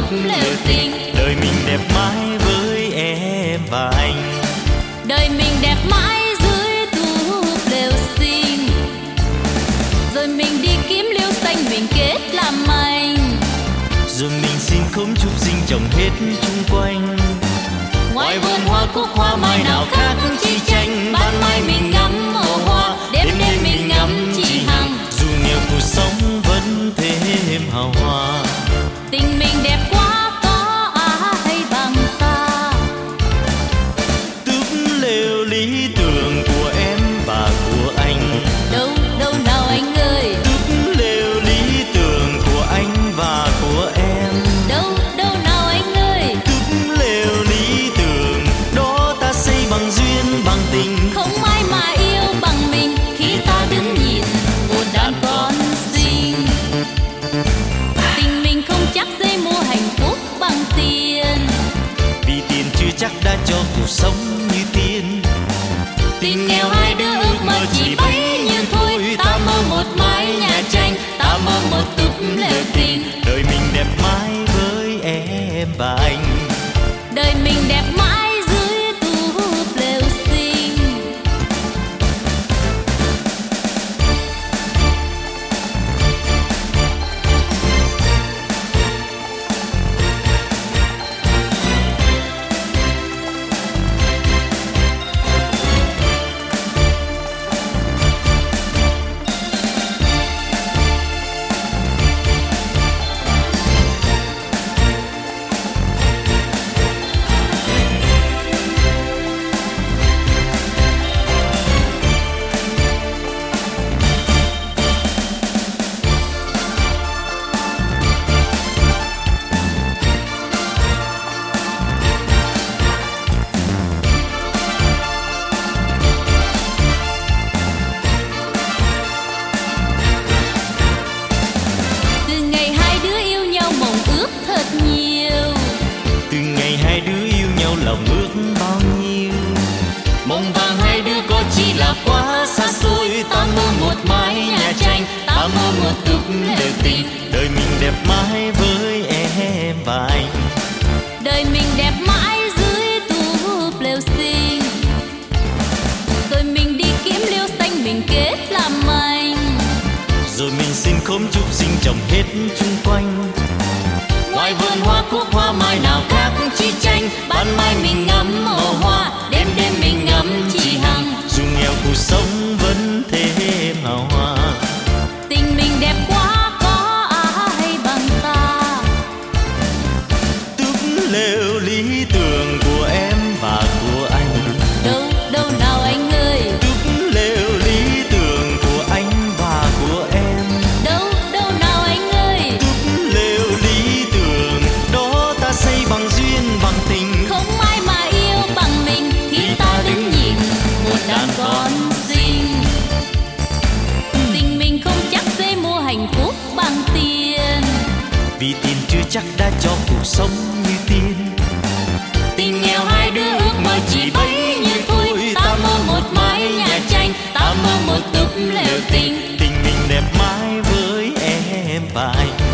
lều tình. Đời mình đẹp mãi với em và anh. Đời mình đẹp mãi dưới túp lều xinh. Rồi mình đi kiếm liễu xanh mình kết làm anh. Rồi mình xin khóm chúc xinh trồng hết chung quanh. Ngoài vườn hoa cúc hoa mai nào khác chi tranh. Ban mai mình ngắm màu hoa, đêm đêm mình ngắm chị Hằng. Dù nghèo cuộc sống vẫn thêm hào hoa. Tình mình đẹp quá có ai bằng ta. Túp lều lý tưởng của em và của anh. Đâu đâu nào anh ơi. Túp lều lý tưởng của anh và của em. Đâu đâu nào anh ơi. Túp lều lý tưởng đó ta xây bằng duyên bằng tình. Không ai mà yêu bằng mình khi ta đứng nhìn một đàn con xinh. Tình mình không chắc dễ mua hạnh phúc bằng tiền. Vì tiền chưa chắc đã cho cuộc sống như tiên. Tình nghèo hai đứa ước mơ chỉ bấy nhiêu thôi. Ta mơ một mái nhà tranh, ta mơ một túp lều tình. Đời mình đẹp mãi với em và anh. Đời mình đẹp mãi dưới túp lều xinh. Từ ngày hai đứa yêu nhau mộng ước thật nhiều. Từ ngày hai đứa yêu nhau lòng ước bao nhiêu. Mộng vàng hai đứa có chỉ là quá xa xôi. Ta mơ một mái nhà tranh, ta mơ một túp lều tình. Đời mình đẹp mãi với em và anh. Đời mình đẹp mãi dưới túp lều xinh. Rồi mình đi kiếm liễu xanh mình kết làm anh. Rồi mình xin khóm chúc xinh trồng hết chung quanh. Ngoài vườn hoa cúc hoa mai nào khác chi tranh. Ban mai mình ngắm màu hoa, đêm đêm mình ngắm chị Hằng. Dù nghèo cuộc sống vẫn thêm hào hoa. Tình mình đẹp quá có ai bằng ta. Túp lều lý tưởng của em và của anh. Đâu đâu nào anh ơi. Túp lều lý tưởng của anh và của em. Đâu đâu nào anh ơi. Túp lều lý tưởng đó ta xây bằng duyên bằng tình. Không ai mà yêu bằng mình khi ta đứng nhìn một đàn con xinh. Tình mình không chắc dễ mua hạnh phúc bằng tiền. Vì tiền chưa chắc đã cho cuộc sống như tiên. Tình nghèo hai đứa ước mơ chỉ bấy nhiêu thôi. Ta mơ một mái nhà tranh, ta mơ một túp lều tình. Tình mình đẹp mãi với em và anh.